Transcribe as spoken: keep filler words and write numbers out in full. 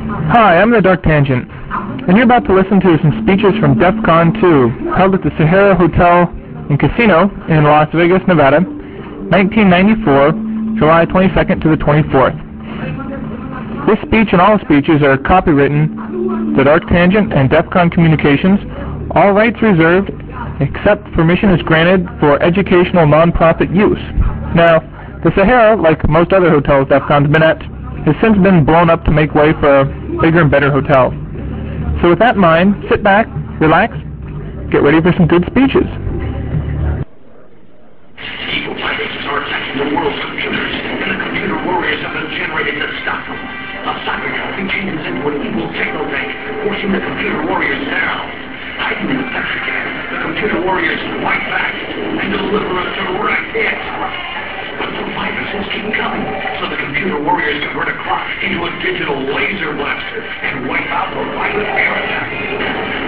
Hi, I'm the Dark Tangent, and you're about to listen to some speeches from DEF CON two, held at the Sahara Hotel and Casino in Las Vegas, Nevada, nineteen ninety-four, July twenty-second to the twenty-fourth. This speech and all speeches are copywritten, The Dark Tangent and DEF CON Communications, all rights reserved, except permission is granted for educational non-profit use. Now, the Sahara, like most other hotels DEF CON's been at, has since been blown up to make way for a bigger and better hotel. So with that in mind, sit back, relax, get ready for some good speeches. Evil viruses are attacking the world's computers, and the computer warriors have been generated to stop them. A cybernetic continues into an evil technobank, forcing the computer warriors down. Hiding in the Pepsican, the computer warriors fight back and deliver a direct hit. But the viruses keep coming, so the computer warriors convert a clock into a digital laser blaster and wipe out the violent air attack.